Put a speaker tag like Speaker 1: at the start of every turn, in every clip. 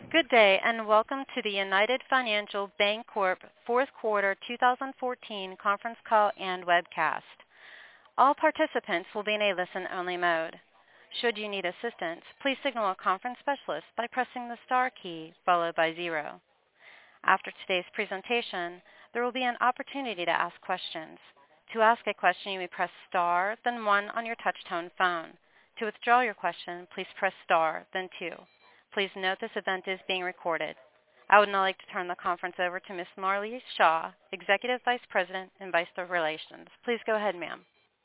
Speaker 1: Good day, and welcome to the United Financial Bancorp Fourth Quarter 2014 conference call and webcast. All participants will be in a listen-only mode. Should you need assistance, please signal a conference specialist by pressing the star key followed by 0. After today's presentation, there will be an opportunity to ask questions. To ask a question, you may press star, then 1 on your touch-tone phone. To withdraw your question, please press star, then 2. Please note this event is being recorded. I would now like to turn the conference over to Ms. Marlise Shaw, Executive Vice President, Investor Relations. Please go ahead, ma'am.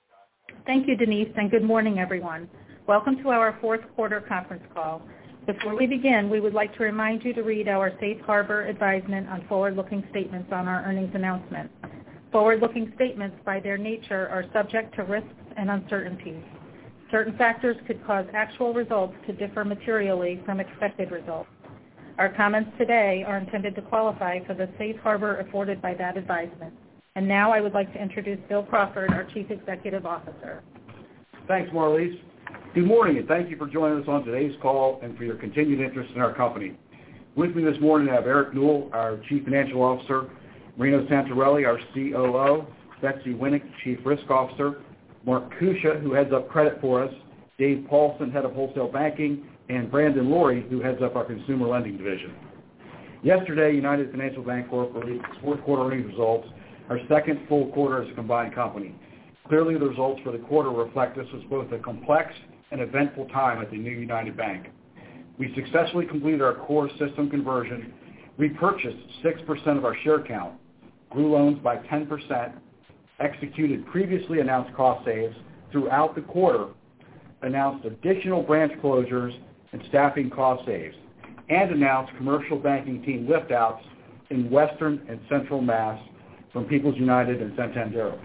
Speaker 2: Thank you, Denise, and good morning, everyone. Welcome to our fourth quarter conference call. Before we begin, we would like to remind you to read our safe harbor advisement on forward-looking statements on our earnings announcement. Forward-looking statements, by their nature, are subject to risks and uncertainties. Certain factors could cause actual results to differ materially from expected results. Our comments today are intended to qualify for the safe harbor afforded by that advisement. And now I would like to introduce Bill Crawford, our Chief Executive Officer.
Speaker 3: Thanks, Marlise. Good morning, and thank you for joining us on today's call and for your continued interest in our company. With me this morning, I have Eric Newell, our Chief Financial Officer, Marino Santarelli, our COO, Betsy Winnick, Chief Risk Officer, Mark Kusha, who heads up credit for us, Dave Paulson, Head of Wholesale Banking, and Brandon Lorry, who heads up our Consumer Lending Division. Yesterday, United Financial Bancorp released its fourth quarter earnings results, our second full quarter as a combined company. Clearly, the results for the quarter reflect this was both a complex and eventful time at the new United Bank. We successfully completed our core system conversion, repurchased 6% of our share count, grew loans by 10%, executed previously announced cost saves throughout the quarter, announced additional branch closures and staffing cost saves, and announced commercial banking team lift-outs in Western and Central Mass from People's United and Santander.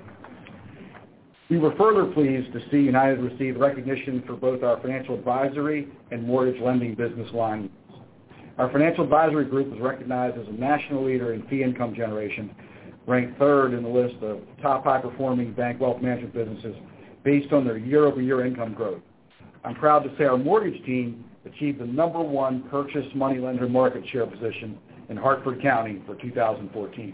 Speaker 3: We were further pleased to see United receive recognition for both our financial advisory and mortgage lending business lines. Our financial advisory group was recognized as a national leader in fee income generation, ranked third in the list of top high-performing bank wealth management businesses based on their year-over-year income growth. I'm proud to say our mortgage team achieved the number 1 purchase money lender market share position in Hartford County for 2014.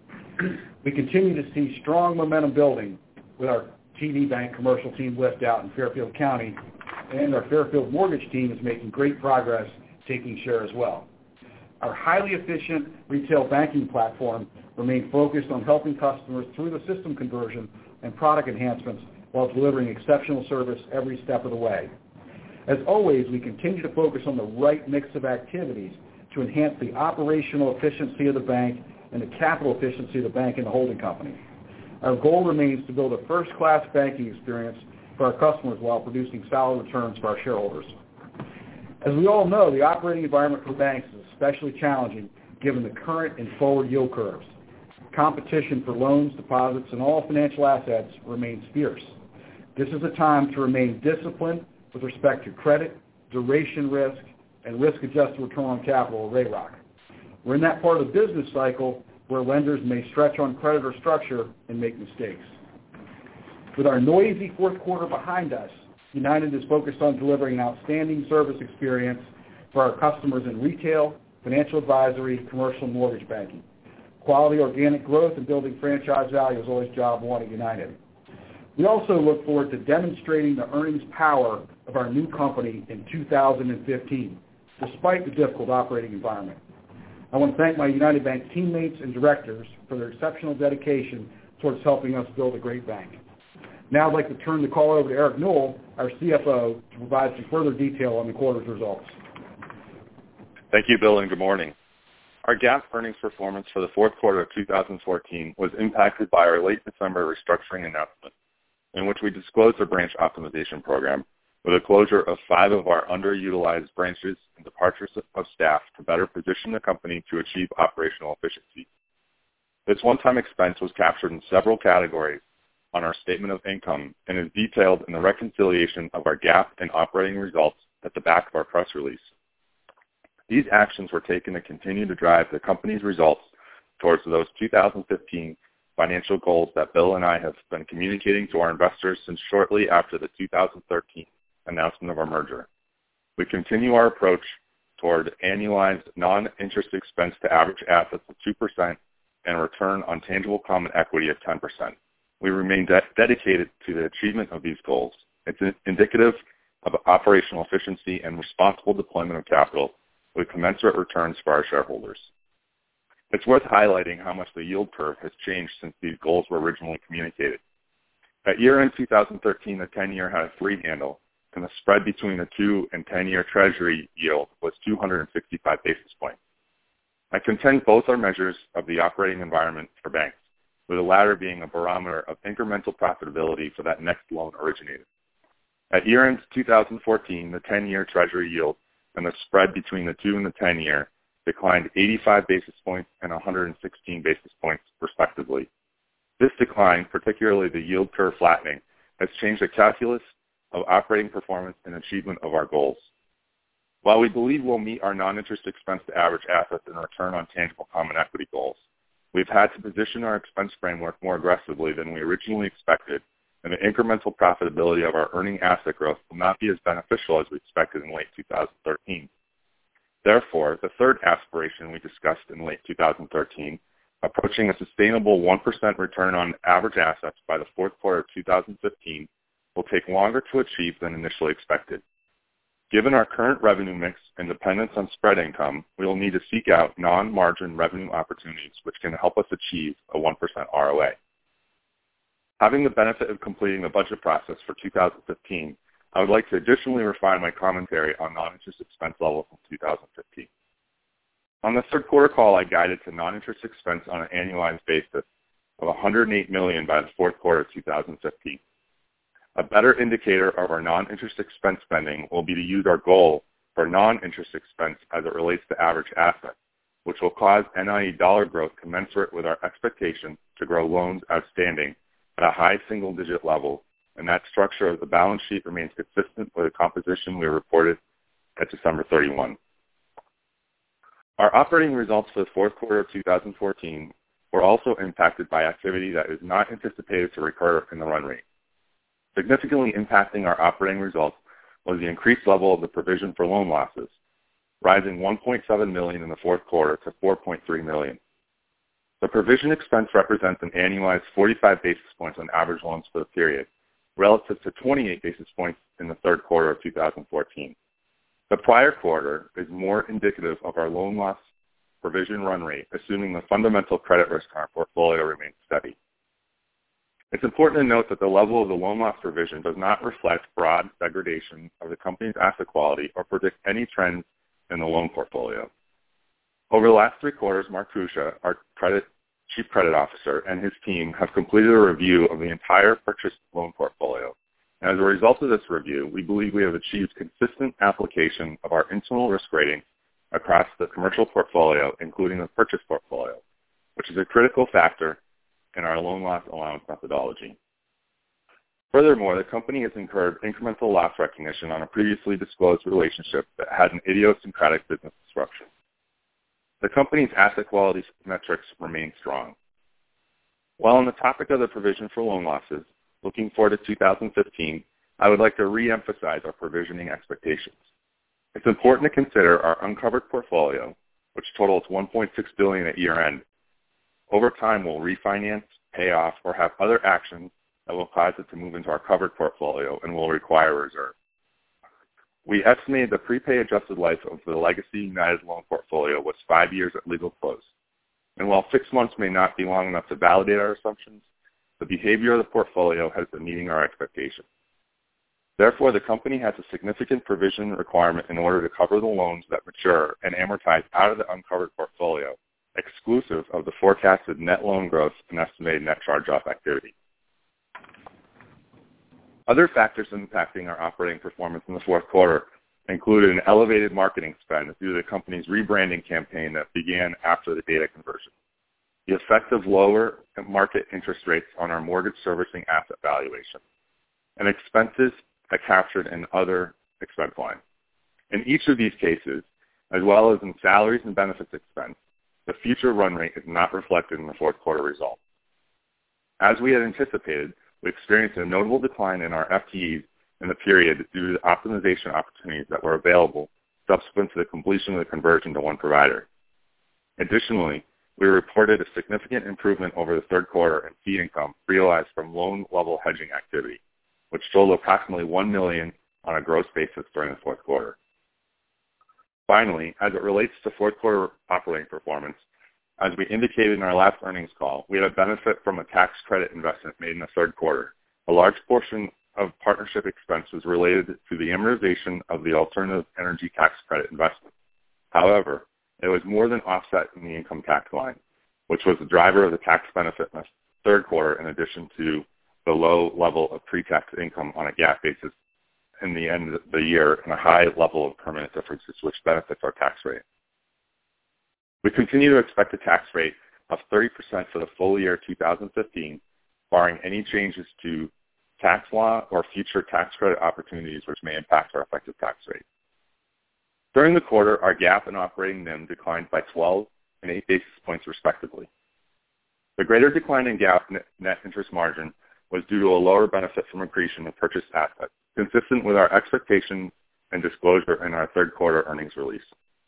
Speaker 3: We continue to see strong momentum building with our TD Bank commercial team lift out in Fairfield County, and our Fairfield mortgage team is making great progress taking share as well. Our highly efficient retail banking platform remained focused on helping customers through the system conversion and product enhancements while delivering exceptional service every step of the way. As always, we continue to focus on the right mix of activities to enhance the operational efficiency of the bank and the capital efficiency of the bank and the holding company. Our goal remains to build a first-class banking experience for our customers while producing solid returns for our shareholders. As we all know, the operating environment for banks is especially challenging given the current and forward yield curves. Competition for loans, deposits, and all financial assets remains fierce. This is a time to remain disciplined with respect to credit, duration risk, and risk-adjusted return on capital, or RAROC. We're in that part of the business cycle where lenders may stretch on credit or structure and make mistakes. With our noisy fourth quarter behind us, United is focused on delivering an outstanding service experience for our customers in retail, financial advisory, commercial, and mortgage banking. Quality organic growth and building franchise value is always job 1 at United. We also look forward to demonstrating the earnings power of our new company in 2015, despite the difficult operating environment. I want to thank my United Bank teammates and directors for their exceptional dedication towards helping us build a great bank. Now I'd like to turn the call over to Eric Newell, our CFO, to provide some further detail on the quarter's results.
Speaker 4: Thank you, Bill, and good morning. Our GAAP earnings performance for the fourth quarter of 2014 was impacted by our late December restructuring announcement, in which we disclosed our branch optimization program with a closure of 5 of our underutilized branches and departures of staff to better position the company to achieve operational efficiency. This one-time expense was captured in several categories on our statement of income and is detailed in the reconciliation of our GAAP and operating results at the back of our press release. These actions were taken to continue to drive the company's results towards those 2015 financial goals that Bill and I have been communicating to our investors since shortly after the 2013 announcement of our merger. We continue our approach toward annualized non-interest expense to average assets of 2% and a return on tangible common equity of 10%. We remain dedicated to the achievement of these goals. It's indicative of operational efficiency and responsible deployment of capital with commensurate returns for our shareholders. It's worth highlighting how much the yield curve has changed since these goals were originally communicated. At year-end 2013, the 10-year had a 3 handle, and the spread between the 2 and 10-year Treasury yield was 265 basis points. I contend both are measures of the operating environment for banks, with the latter being a barometer of incremental profitability for that next loan originated. At year-end 2014, the 10-year Treasury yield and the spread between the 2 and the 10-year declined 85 basis points and 116 basis points, respectively. This decline, particularly the yield curve flattening, has changed the calculus of operating performance and achievement of our goals. While we believe we'll meet our non-interest expense to average assets and return on tangible common equity goals, we've had to position our expense framework more aggressively than we originally expected, and the incremental profitability of our earning asset growth will not be as beneficial as we expected in late 2013. Therefore, the third aspiration we discussed in late 2013, approaching a sustainable 1% return on average assets by the fourth quarter of 2015, will take longer to achieve than initially expected. Given our current revenue mix and dependence on spread income, we will need to seek out non-margin revenue opportunities which can help us achieve a 1% ROA. Having the benefit of completing the budget process for 2015, I would like to additionally refine my commentary on non-interest expense levels in 2015. On the third quarter call, I guided to non-interest expense on an annualized basis of $108 million by the fourth quarter of 2015. A better indicator of our non-interest expense spending will be to use our goal for non-interest expense as it relates to average assets, which will cause NIE dollar growth commensurate with our expectation to grow loans outstanding at a high single-digit level, and that structure of the balance sheet remains consistent with the composition we reported at December 31. Our operating results for the fourth quarter of 2014 were also impacted by activity that is not anticipated to recur in the run rate. Significantly impacting our operating results was the increased level of the provision for loan losses, rising $1.7 million in the fourth quarter to $4.3 million. The provision expense represents an annualized 45 basis points on average loans for the period, relative to 28 basis points in the third quarter of 2014. The prior quarter is more indicative of our loan loss provision run rate, assuming the fundamental credit risk in our portfolio remains steady. It's important to note that the level of the loan loss provision does not reflect broad degradation of the company's asset quality or predict any trends in the loan portfolio. Over the last 3 quarters, Mark Krusha, our Chief Credit Officer, and his team have completed a review of the entire purchased loan portfolio. And as a result of this review, we believe we have achieved consistent application of our internal risk rating across the commercial portfolio, including the purchase portfolio, which is a critical factor in our loan loss allowance methodology. Furthermore, the company has incurred incremental loss recognition on a previously disclosed relationship that had an idiosyncratic business disruption. The company's asset quality metrics remain strong. While on the topic of the provision for loan losses, looking forward to 2015, I would like to re-emphasize our provisioning expectations. It's important to consider our uncovered portfolio, which totals $1.6 billion at year-end. Over time, we'll refinance, pay off, or have other actions that will cause it to move into our covered portfolio and will require a reserve. We estimated the prepay adjusted life of the legacy United loan portfolio was 5 years at legal close. And while 6 months may not be long enough to validate our assumptions, the behavior of the portfolio has been meeting our expectations. Therefore, the company has a significant provision requirement in order to cover the loans that mature and amortize out of the uncovered portfolio, exclusive of the forecasted net loan growth and estimated net charge-off activity. Other factors impacting our operating performance in the fourth quarter included an elevated marketing spend due to the company's rebranding campaign that began after the data conversion, the effect of lower market interest rates on our mortgage servicing asset valuation, and expenses captured in other expense lines. In each of these cases, as well as in salaries and benefits expense, the future run rate is not reflected in the fourth quarter results. As we had anticipated, we experienced a notable decline in our FTEs in the period due to the optimization opportunities that were available subsequent to the completion of the conversion to one provider. Additionally, we reported a significant improvement over the third quarter in fee income realized from loan-level hedging activity, which totaled approximately $1 million on a gross basis during the fourth quarter. Finally, as it relates to fourth quarter operating performance, as we indicated in our last earnings call, we had a benefit from a tax credit investment made in the third quarter. A large portion of partnership expense was related to the amortization of the alternative energy tax credit investment. However, it was more than offset in the income tax line, which was the driver of the tax benefit in the third quarter, in addition to the low level of pre-tax income on a GAAP basis in the end of the year and a high level of permanent differences, which benefits our tax rate. We continue to expect a tax rate of 30% for the full year 2015, barring any changes to tax law or future tax credit opportunities which may impact our effective tax rate. During the quarter, our GAAP and operating NIM declined by 12 and 8 basis points respectively. The greater decline in GAAP net interest margin was due to a lower benefit from accretion of purchased assets, consistent with our expectation and disclosure in our third quarter earnings release.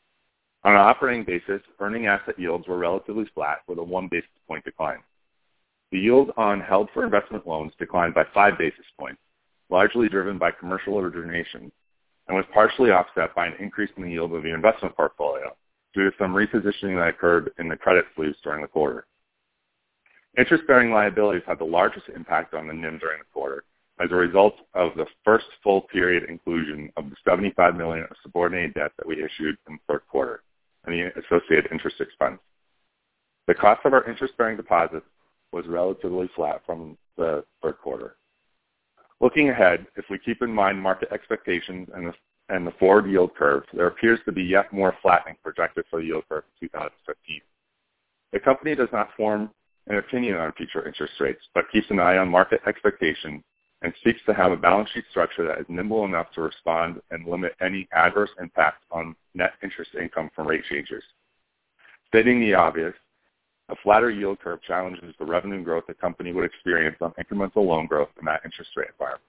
Speaker 4: On an operating basis, earning asset yields were relatively flat with a 1 basis point decline. The yield on held for investment loans declined by 5 basis points, largely driven by commercial origination, and was partially offset by an increase in the yield of the investment portfolio due to some repositioning that occurred in the credit sleeves during the quarter. Interest-bearing liabilities had the largest impact on the NIM during the quarter as a result of the first full period inclusion of the $75 million of subordinated debt that we issued in the third quarter and the associated interest expense. The cost of our interest-bearing deposits was relatively flat from the third quarter. Looking ahead, if we keep in mind market expectations and the forward yield curve, there appears to be yet more flattening projected for the yield curve in 2015. The company does not form an opinion on future interest rates, but keeps an eye on market expectations and seeks to have a balance sheet structure that is nimble enough to respond and limit any adverse impact on net interest income from rate changes. Stating the obvious, a flatter yield curve challenges the revenue growth the company would experience on incremental loan growth in that interest rate environment.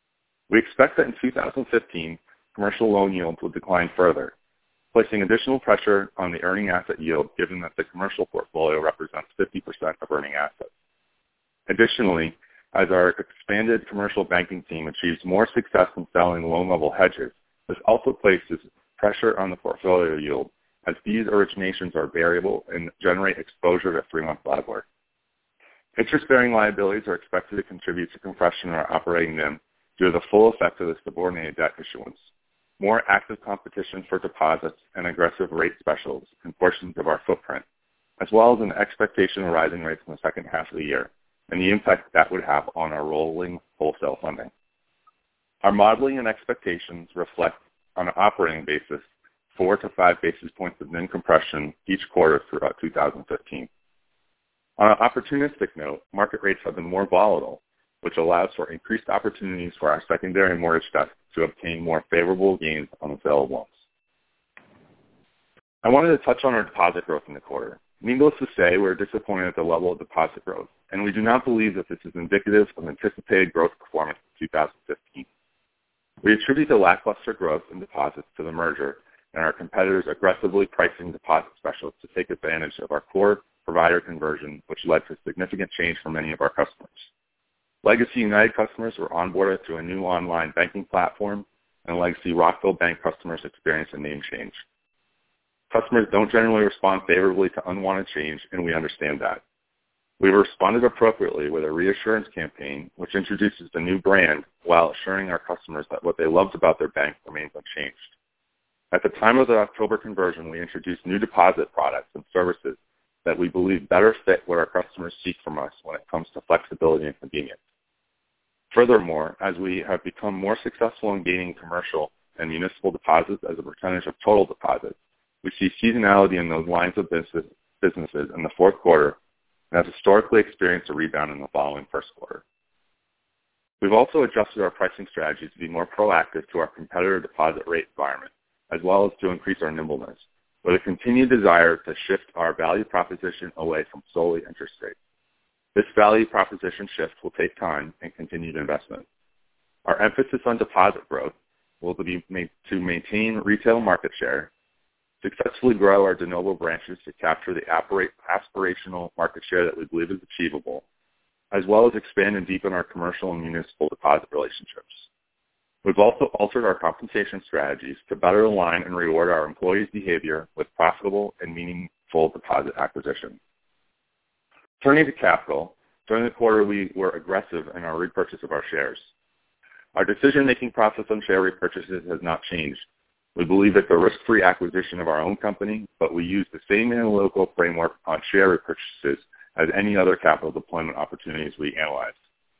Speaker 4: We expect that in 2015, commercial loan yields will decline further, placing additional pressure on the earning asset yield given that the commercial portfolio represents 50% of earning assets. Additionally, as our expanded commercial banking team achieves more success in selling loan-level hedges, this also places pressure on the portfolio yield as these originations are variable and generate exposure to 3-month LIBOR. Interest-bearing liabilities are expected to contribute to compression in our operating NIM due to the full effect of the subordinated debt issuance, more active competition for deposits and aggressive rate specials in portions of our footprint, as well as an expectation of rising rates in the second half of the year, and the impact that would have on our rolling wholesale funding. Our modeling and expectations reflect, on an operating basis, 4 to 5 basis points of NIM compression each quarter throughout 2015. On an opportunistic note, market rates have been more volatile, which allows for increased opportunities for our secondary mortgage desk to obtain more favorable gains on the sale of loans. I wanted to touch on our deposit growth in the quarter. Needless to say, we're disappointed at the level of deposit growth, and we do not believe that this is indicative of anticipated growth performance in 2015. We attribute the lackluster growth in deposits to the merger and our competitors aggressively pricing deposit specials to take advantage of our core provider conversion, which led to significant change for many of our customers. Legacy United customers were onboarded to a new online banking platform, and legacy Rockville Bank customers experienced a name change. Customers don't generally respond favorably to unwanted change, and we understand that. We've responded appropriately with a reassurance campaign, which introduces the new brand while assuring our customers that what they loved about their bank remains unchanged. At the time of the October conversion, we introduced new deposit products and services that we believe better fit what our customers seek from us when it comes to flexibility and convenience. Furthermore, as we have become more successful in gaining commercial and municipal deposits as a percentage of total deposits, we see seasonality in those lines of businesses in the fourth quarter and have historically experienced a rebound in the following first quarter. We've also adjusted our pricing strategy to be more proactive to our competitor deposit rate environment, as well as to increase our nimbleness, with a continued desire to shift our value proposition away from solely interest rates. This value proposition shift will take time and continued investment. Our emphasis on deposit growth will be to maintain retail market share, successfully grow our de novo branches to capture the aspirational market share that we believe is achievable, as well as expand and deepen our commercial and municipal deposit relationships. We've also altered our compensation strategies to better align and reward our employees' behavior with profitable and meaningful deposit acquisition. Turning to capital, during the quarter we were aggressive in our repurchase of our shares. Our decision-making process on share repurchases has not changed. We believe it's a risk-free acquisition of our own company, but we use the same analytical framework on share repurchases as any other capital deployment opportunities we analyze.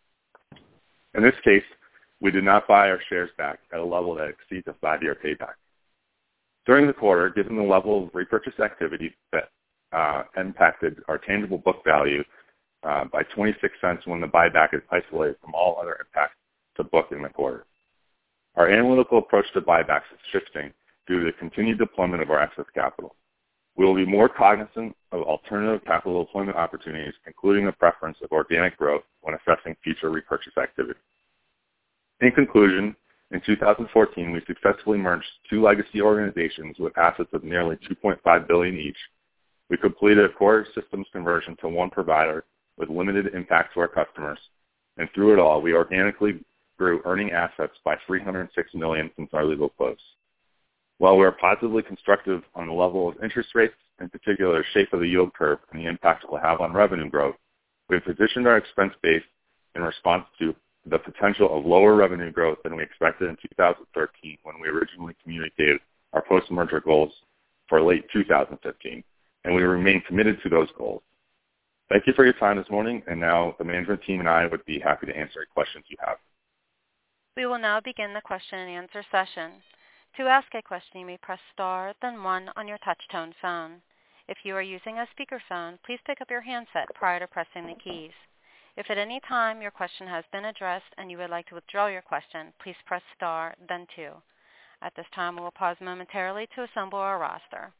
Speaker 4: In this case, we did not buy our shares back at a level that exceeds a 5-year payback. During the quarter, given the level of repurchase activity that impacted our tangible book value by 26 cents when the buyback is isolated from all other impacts to book in the quarter. Our analytical approach to buybacks is shifting due to the continued deployment of our excess capital. We will be more cognizant of alternative capital deployment opportunities, including the preference of organic growth when assessing future repurchase activity. In conclusion, in 2014, we successfully merged 2 legacy organizations with assets of nearly $2.5 billion each. We completed a core systems conversion to one provider with limited impact to our customers, and through it all, we organically grew earning assets by $306 million since our legal close. While we are positively constructive on the level of interest rates, in particular the shape of the yield curve and the impact it will have on revenue growth, we have positioned our expense base in response to the potential of lower revenue growth than we expected in 2013 when we originally communicated our post-merger goals for late 2015, and we remain committed to those goals. Thank you for your time this morning, and now the management team and I would be happy to answer any questions you have.
Speaker 1: We will now begin the question and answer session. To ask a question, you may press star, then 1 on your touch-tone phone. If you are using a speakerphone, please pick up your handset prior to pressing the keys. If at any time your question has been addressed and you would like to withdraw your question, please press star, then 2. At this time, we will pause momentarily to assemble our roster.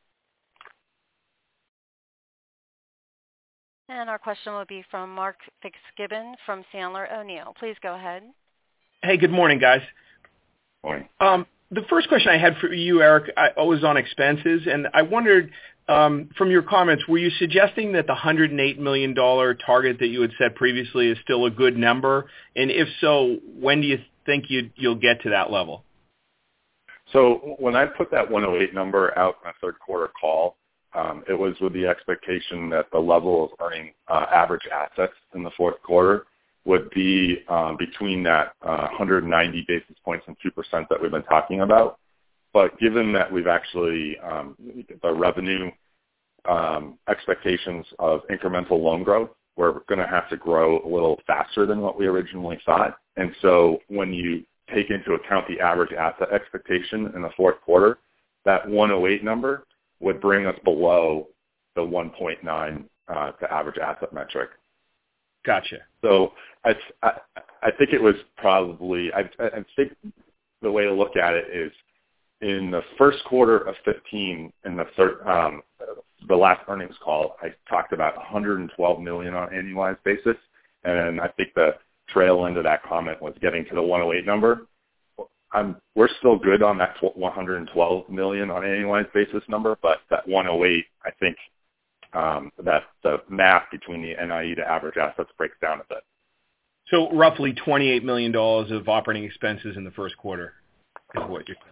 Speaker 1: And our question will be from Mark Fitzgibbon from Sandler O'Neill. Please go ahead.
Speaker 5: Hey, good morning, guys.
Speaker 4: Morning.
Speaker 5: The first question I had for you, Eric, was on expenses, and I wondered, from your comments, were you suggesting that the $108 million target that you had set previously is still a good number? And if so, when do you think you'll get to that level?
Speaker 4: So when I put that 108 number out in my third quarter call, it was with the expectation that the level of earning average assets in the fourth quarter would be between that 190 basis points and 2% that we've been talking about. But given that we've actually, the revenue expectations of incremental loan growth, we're going to have to grow a little faster than what we originally thought. And so when you take into account the average asset expectation in the fourth quarter, that 108 number would bring us below the 1.9 to average asset metric.
Speaker 5: Gotcha.
Speaker 4: So I think it was probably, I think the way to look at it is in the first quarter of 15, in the last earnings call, I talked about $112 million on an annualized basis, and I think the trail end of that comment was getting to the 108 number. We're still good on that 112 million on an annualized basis number, but that 108, I think that the math between the NIE to average assets breaks down a bit.
Speaker 5: So roughly $28 million of operating expenses in the first quarter is what you're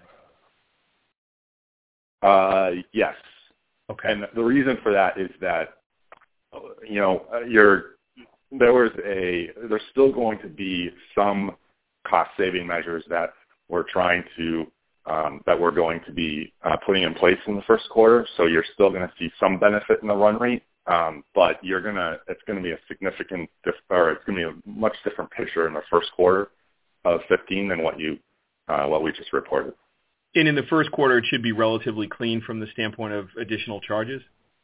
Speaker 5: saying?
Speaker 4: Yes.
Speaker 5: Okay.
Speaker 4: And the reason for that is that, you know, there's still going to be some cost-saving measures that we're trying to, that we're going to be putting in place in the first quarter. So you're still going to see some benefit in the run rate, but it's going to be a significant, or it's going to be a much different picture in the first quarter of 15 than what we just reported.
Speaker 5: And in the first quarter, it should be relatively clean from the standpoint of additional charges?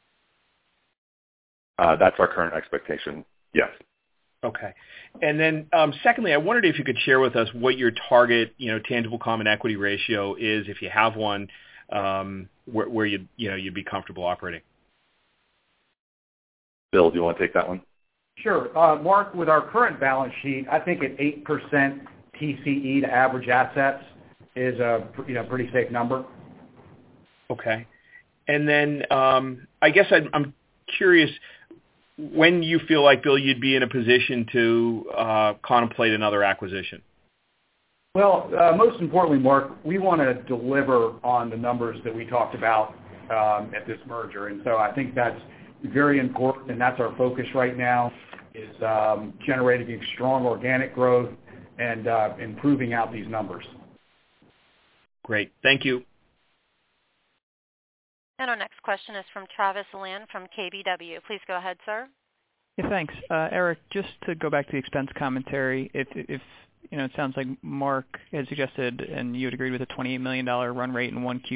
Speaker 4: That's our current expectation, yes.
Speaker 5: Okay. And then secondly, I wondered if you could share with us what your target, tangible common equity ratio is, if you have one, where you'd be comfortable operating.
Speaker 4: Bill, do you want to take that one?
Speaker 3: Sure. Mark, with our current balance sheet, I think at 8% TCE to average assets, is a pretty safe number.
Speaker 5: Okay. And then I guess I'm curious when you feel like, Bill, you'd be in a position to contemplate another acquisition.
Speaker 3: Well, most importantly, Mark, we want to deliver on the numbers that we talked about at this merger. And so I think that's very important, and that's our focus right now, is generating strong organic growth and improving out these numbers.
Speaker 5: Great. Thank you.
Speaker 1: And our next question is from Travis Land from KBW. Please go ahead, sir.
Speaker 6: Yeah, thanks. Eric, just to go back to the expense commentary, if it sounds like Mark had suggested, and you had agreed with a $28 million run rate in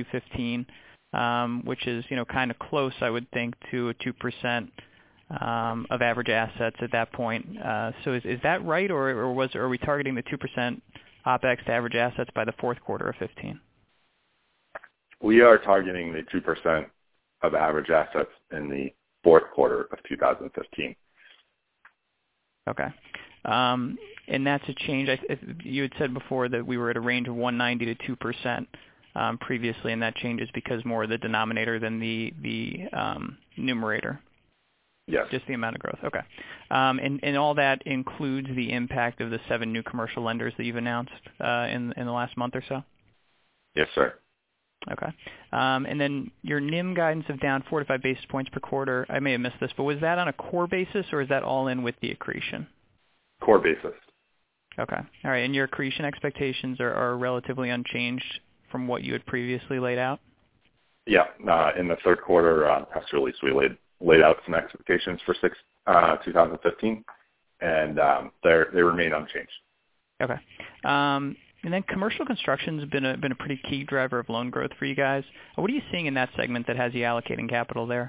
Speaker 6: 1Q15, which is, kind of close, I would think, to a 2% of average assets at that point. So is that right, or are we targeting the 2% OpEx to average assets by the fourth quarter of 15?
Speaker 4: We are targeting the 2% of average assets in the fourth quarter of 2015.
Speaker 6: Okay. And that's a change. You had said before that we were at a range of 1.90 to 2% previously, and that changes because more of the denominator than the numerator.
Speaker 4: Yes.
Speaker 6: Just the amount of growth. Okay. And all that includes the impact of the 7 new commercial lenders that you've announced in the last month or so?
Speaker 4: Yes, sir.
Speaker 6: Okay. And then your NIM guidance of down 4 to 5 basis points per quarter, I may have missed this, but was that on a core basis, or is that all in with the accretion?
Speaker 4: Core basis.
Speaker 6: Okay. All right. And your accretion expectations are relatively unchanged from what you had previously laid out?
Speaker 4: Yeah. In the third quarter press release, we laid out some expectations for 2015, and they remain unchanged.
Speaker 6: Okay. And then commercial construction has been a pretty key driver of loan growth for you guys. What are you seeing in that segment that has you allocating capital there?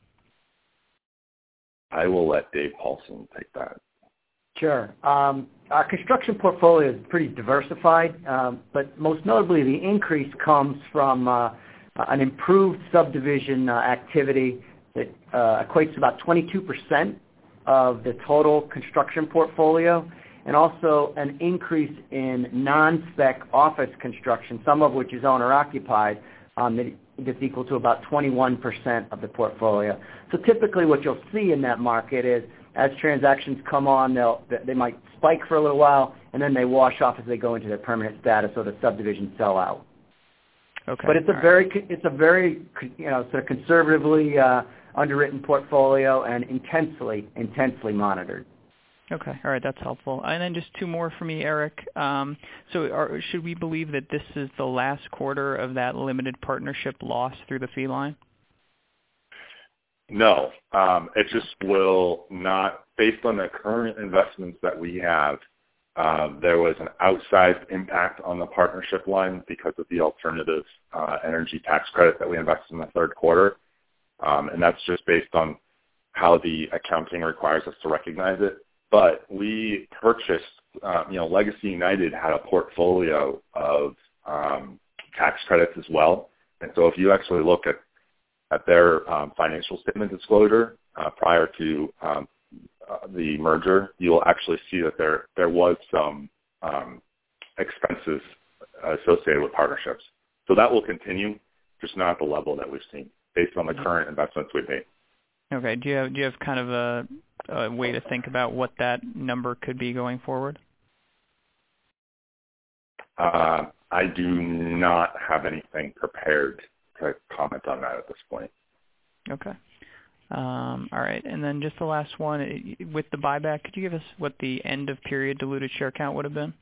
Speaker 4: I will let Dave Paulson take that.
Speaker 7: Sure. Our construction portfolio is pretty diversified, but most notably the increase comes from an improved subdivision activity that equates to about 22% of the total construction portfolio, and also an increase in non-spec office construction, some of which is owner-occupied, that's equal to about 21% of the portfolio. So typically what you'll see in that market is as transactions come on, they might spike for a little while, and then they wash off as they go into their permanent status, or the subdivision sell out.
Speaker 6: Okay.
Speaker 7: But it's a very sort of conservatively underwritten portfolio and intensely monitored.
Speaker 6: Okay. All right. That's helpful. And then just 2 more for me, Eric. Should we believe that this is the last quarter of that limited partnership loss through the fee line?
Speaker 4: No. It just will not, based on the current investments that we have, there was an outsized impact on the partnership line because of the alternative energy tax credit that we invested in the third quarter. And that's just based on how the accounting requires us to recognize it. But we purchased, Legacy United had a portfolio of tax credits as well. And so if you actually look at their financial statement disclosure prior to the merger, you'll actually see that there was some expenses associated with partnerships. So that will continue, just not at the level that we've seen based on the current investments we've made.
Speaker 6: Okay. Do you have kind of a way to think about what that number could be going forward?
Speaker 4: I do not have anything prepared to comment on that at this point.
Speaker 6: Okay. All right. And then just the last one, with the buyback, could you give us what the end of period diluted share count would have been?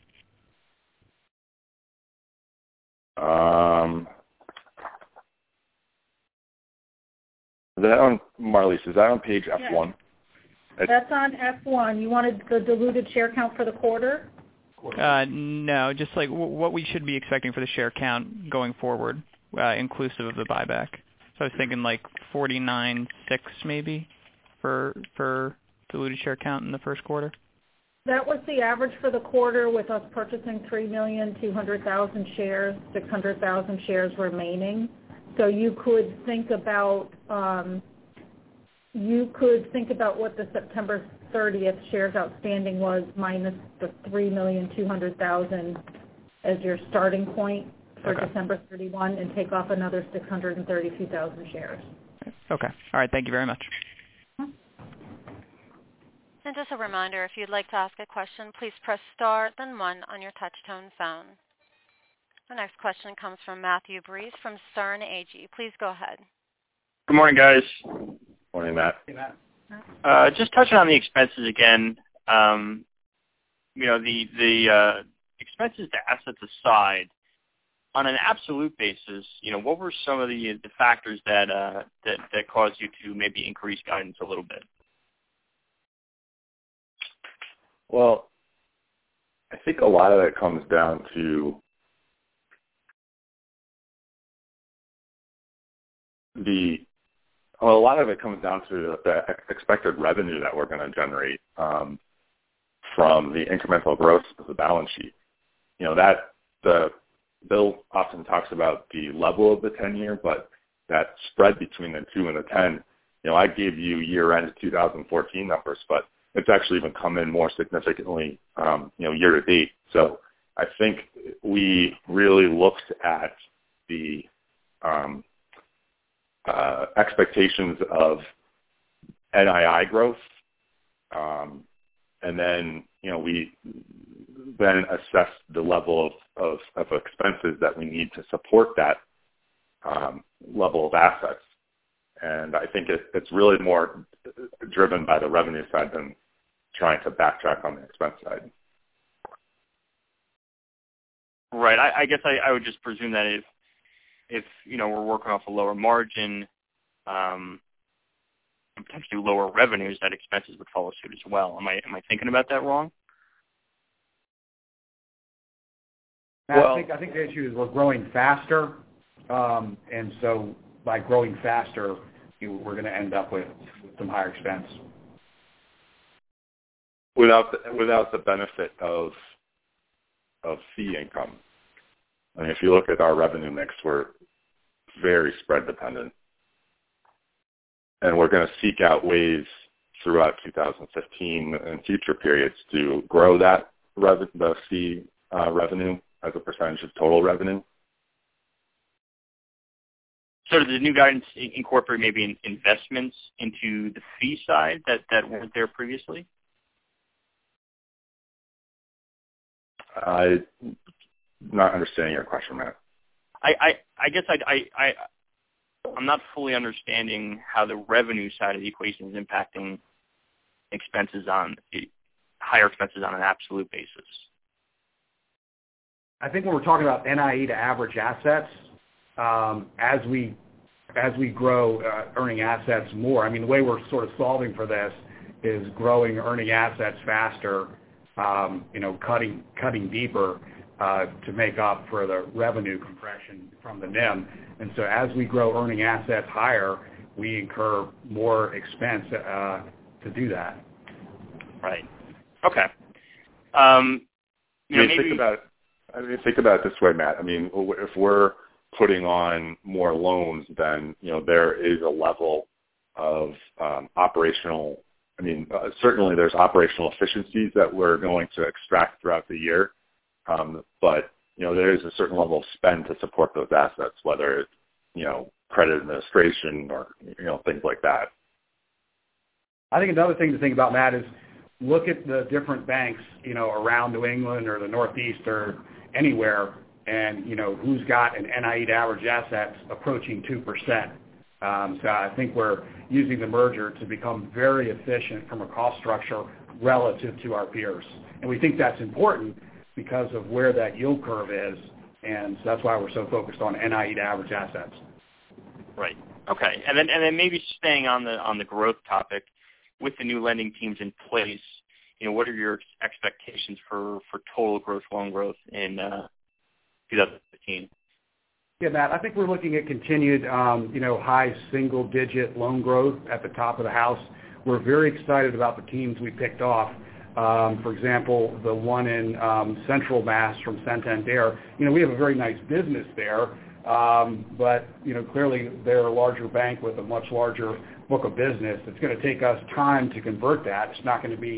Speaker 3: Is that on, Marlise, is that on page F1?
Speaker 2: Yes. That's on F1. You wanted the diluted share count for the quarter?
Speaker 6: No, just like what we should be expecting for the share count going forward, inclusive of the buyback. So I was thinking like 49.6 maybe for diluted share count in the first quarter.
Speaker 2: That was the average for the quarter, with us purchasing 3,200,000 shares, 600,000 shares remaining. So you could think about what the September 30th shares outstanding was minus the 3,200,000 as your starting point for
Speaker 6: Okay.
Speaker 2: December 31 and take off another 632,000 shares.
Speaker 6: Okay. All right. Thank you very much.
Speaker 1: And just a reminder, if you'd like to ask a question, please press star, then 1 on your touch-tone phone. The next question comes from Matthew Breese from Sterne Agee. Please go ahead.
Speaker 8: Good morning, guys.
Speaker 4: Morning, Matt.
Speaker 3: Hey, Matt.
Speaker 8: Just touching on the expenses again. The expenses to assets aside, on an absolute basis, what were some of the factors that caused you to maybe increase guidance a little bit?
Speaker 4: Well, I think a lot of it comes down to the expected revenue that we're going to generate from the incremental growth of the balance sheet. Bill often talks about the level of the 10-year, but that spread between the 2 and the 10, I gave you year-end 2014 numbers, but it's actually even come in more significantly, year to date. So I think we really looked at the expectations of NII growth, and then we then assess the level of expenses that we need to support that level of assets. And I think it's really more driven by the revenue side than trying to backtrack on the expense side.
Speaker 8: Right. I guess I would just presume that if we're working off a lower margin, and potentially lower revenues, that expenses would follow suit as well. Am I thinking about that wrong?
Speaker 3: Well, I think the issue is we're growing faster, and so by growing faster, we're going to end up with some higher expense.
Speaker 4: Without the benefit of fee income. I mean, if you look at our revenue mix, we're very spread dependent. And we're going to seek out ways throughout 2015 and future periods to grow that the fee revenue as a percentage of total revenue.
Speaker 8: So does the new guidance incorporate maybe investments into the fee side that weren't there previously?
Speaker 4: I'm not understanding your question, Matt.
Speaker 8: I guess I'm not fully understanding how the revenue side of the equation is impacting higher expenses on an absolute basis.
Speaker 3: I think when we're talking about NIE to average assets, as we grow earning assets more, I mean, the way we're sort of solving for this is growing earning assets faster, cutting deeper to make up for the revenue compression from the NIM. And so as we grow earning assets higher, we incur more expense to do that.
Speaker 8: Right. Okay.
Speaker 4: Think about it this way, Matt. I mean, if we're putting on more loans, then there is a level of operational. I mean, certainly there's operational efficiencies that we're going to extract throughout the year, but there is a certain level of spend to support those assets, whether it's credit administration or things like that.
Speaker 3: I think another thing to think about, Matt, is look at the different banks around New England or the Northeast or anywhere, and who's got an NIE to average assets approaching 2%. So I think we're using the merger to become very efficient from a cost structure relative to our peers. And we think that's important because of where that yield curve is, and so that's why we're so focused on NIE to average assets.
Speaker 8: Right. Okay. And then maybe staying on the growth topic, with the new lending teams in place, what are your expectations for total loan growth in 2015?
Speaker 3: Yeah, Matt, I think we're looking at continued, high single-digit loan growth at the top of the house. We're very excited about the teams we picked off. For example, the one in Central Mass from Santander. We have a very nice business there, but clearly they're a larger bank with a much larger book of business. It's going to take us time to convert that. It's not going to be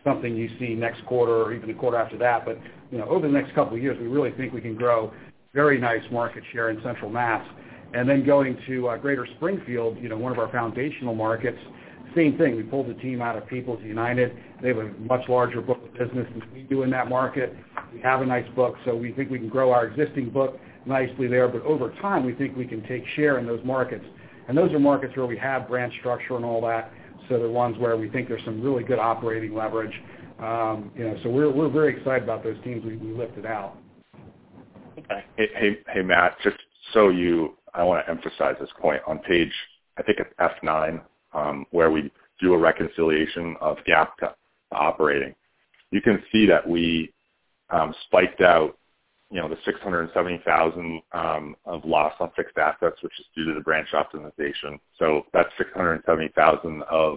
Speaker 3: something you see next quarter or even the quarter after that. But, over the next couple of years, we really think we can grow very nice market share in Central Mass. And then going to Greater Springfield, one of our foundational markets, same thing. We pulled the team out of People's United. They have a much larger book of business than we do in that market. We have a nice book, so we think we can grow our existing book nicely there. But over time, we think we can take share in those markets. And those are markets where we have branch structure and all that. So they're ones where we think there's some really good operating leverage. So we're very excited about those teams we lifted out.
Speaker 4: Okay. Hey, Matt, just I want to emphasize this point on page, I think it's F9, where we do a reconciliation of GAAP to operating. You can see that we spiked out, the $670,000 of loss on fixed assets, which is due to the branch optimization. So that's $670,000 of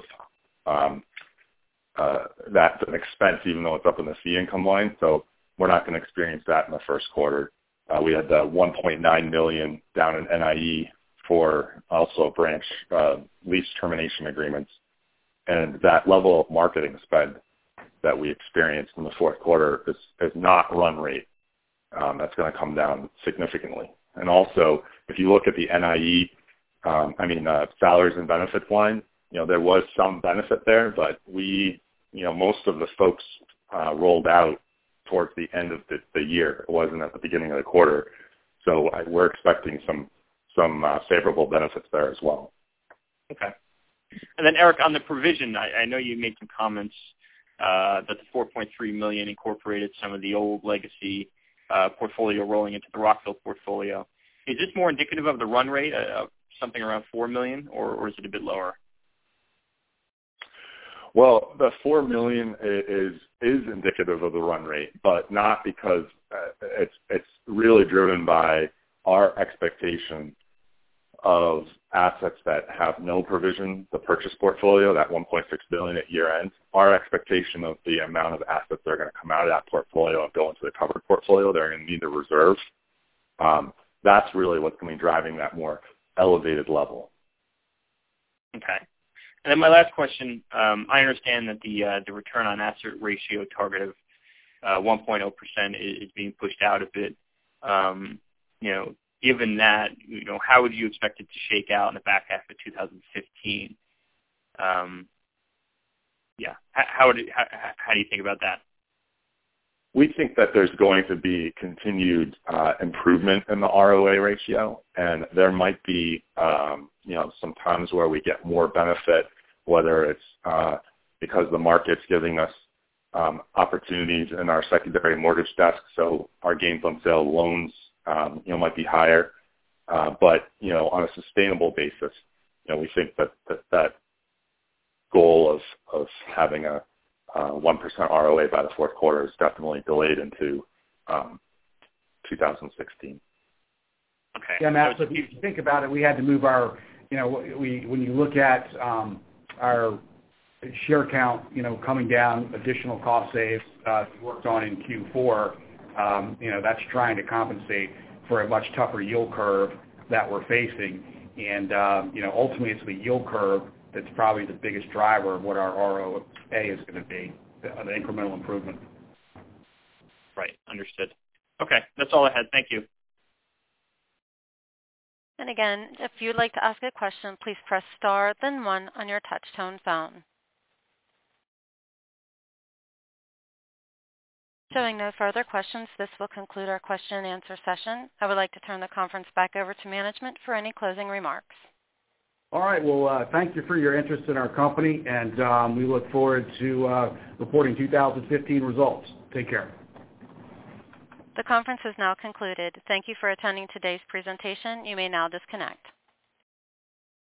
Speaker 4: that's an expense, even though it's up in the fee income line. So we're not going to experience that in the first quarter. We had the $1.9 million down in NIE for also branch lease termination agreements, and that level of marketing spend that we experienced in the fourth quarter is not run rate. That's going to come down significantly. And also, if you look at the NIE, salaries and benefits line, there was some benefit there, but most of the folks rolled out towards the end of the year. It wasn't at the beginning of the quarter. So we're expecting some favorable benefits there as well.
Speaker 8: Okay. And then, Eric, on the provision, I know you made some comments that the $4.3 million incorporated some of the old legacy portfolio rolling into the Rockville portfolio. Is this more indicative of the run rate, something around $4 million, or is it a bit lower?
Speaker 4: Well, the $4 million is indicative of the run rate, but not because it's really driven by our expectation of assets that have no provision, the purchase portfolio, that $1.6 billion at year end. Our expectation of the amount of assets that are going to come out of that portfolio and go into the covered portfolio, they're going to need the reserves. That's really what's going to be driving that more elevated level.
Speaker 8: Okay. And then my last question, I understand that the return on asset ratio target of 1.0% is being pushed out a bit. Given that, how would you expect it to shake out in the back half of 2015? How do you think about that?
Speaker 4: We think that there's going to be continued improvement in the ROA ratio, and there might be some times where we get more benefit, whether it's because the market's giving us opportunities in our secondary mortgage desk, so our gains on sale loans might be higher. But on a sustainable basis, we think that goal of having a 1% ROA by the fourth quarter is definitely delayed into 2016.
Speaker 8: Okay.
Speaker 3: Yeah, Matt, so if you think about it, we had to move our, when you look at our share count, coming down, additional cost saves worked on in Q4, that's trying to compensate for a much tougher yield curve that we're facing. And, ultimately it's the yield curve that's probably the biggest driver of what our ROA is going to be, the incremental improvement.
Speaker 8: Right. Understood. Okay. That's all I had. Thank you.
Speaker 1: And again, if you'd like to ask a question, please press star, then 1 on your touch-tone phone. Showing no further questions, this will conclude our question and answer session. I would like to turn the conference back over to management for any closing remarks.
Speaker 3: All right. Well, thank you for your interest in our company, and we look forward to reporting 2015 results. Take care.
Speaker 1: The conference is now concluded. Thank you for attending today's presentation. You may now disconnect.